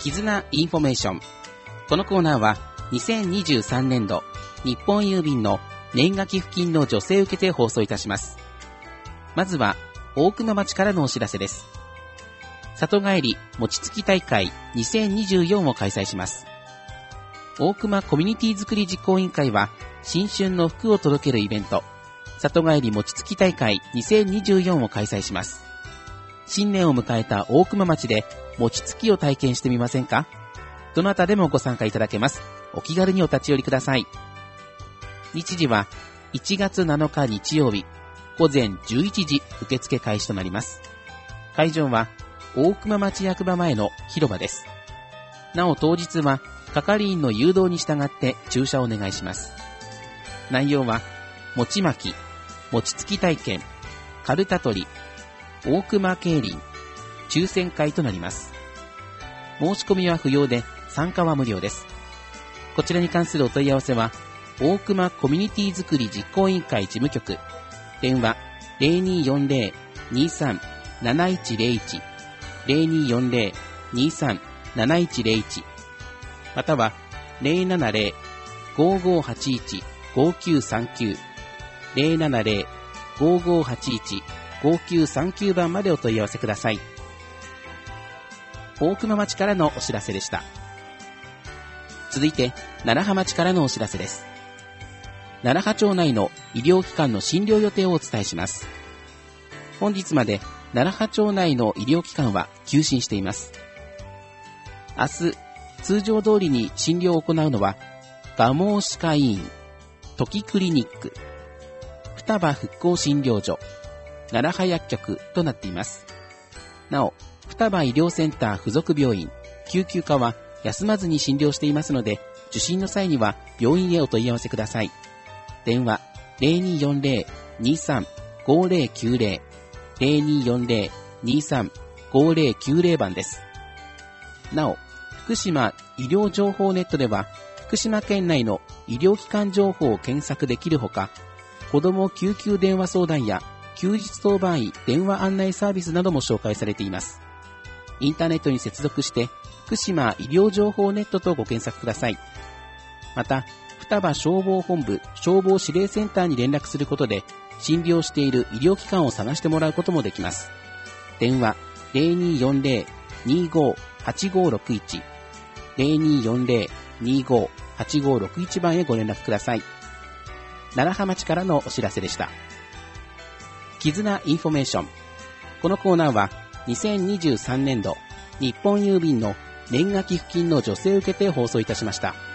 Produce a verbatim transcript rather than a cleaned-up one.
絆インフォメーション。このコーナーはにせんにじゅうさんねんど日本郵便の年賀寄付金の助成を受けて放送いたします。まずは大熊町からのお知らせです。里帰り餅つき大会にせんにじゅうよんを開催します。大熊コミュニティづくり実行委員会は新春の福を届けるイベント里帰り餅つき大会にせんにじゅうよんを開催します。新年を迎えた大熊町で餅つきを体験してみませんか？どなたでもご参加いただけます。お気軽にお立ち寄りください。日時はいちがつなのか日曜日ごぜんじゅういちじ受付開始となります。会場は大熊町役場前の広場です。なお当日は係員の誘導に従って駐車をお願いします。内容は餅巻き、餅つき体験、カルタ取り、大熊競輪、抽選会となります。申し込みは不要で参加は無料です。こちらに関するお問い合わせは大熊コミュニティづくり実行委員会事務局電話 ゼロにーよんゼロ にーさん なないちゼロいち ゼロにーよんゼロ にーさん なないちゼロいちまたは ゼロななゼロ ごーごーはちいち ごーきゅうさんきゅう ゼロななゼロ ごーごーはちいち ごーきゅうさんきゅう番までお問い合わせください。大熊町からのお知らせでした。続いて楢葉町からのお知らせです。楢葉町内の医療機関の診療予定をお伝えします。本日まで楢葉町内の医療機関は休診しています。明日通常通りに診療を行うのは蒲生歯科医院、時クリニック、双葉復興診療所、楢葉薬局となっています。なお双葉医療センター附属病院、救急科は休まずに診療していますので、受診の際には病院へお問い合わせください。電話 ゼロにーよんゼロ にーさん ごーゼロきゅうゼロ ゼロにーよんゼロ にーさん ごーゼロきゅうゼロ番です。なお、福島医療情報ネットでは、福島県内の医療機関情報を検索できるほか、子ども救急電話相談や休日当番医電話案内サービスなども紹介されています。インターネットに接続して福島医療情報ネットとご検索ください。また双葉消防本部消防指令センターに連絡することで診療している医療機関を探してもらうこともできます。電話 ゼロにーよんゼロ にーごーはちごーろくいち ゼロにーよんゼロ にーごーはちごーろくいち番へご連絡ください。楢葉町からのお知らせでした。絆インフォメーション。このコーナーはにせんにじゅうさんねんど日本郵便の年賀寄付金の助成を受けて放送いたしました。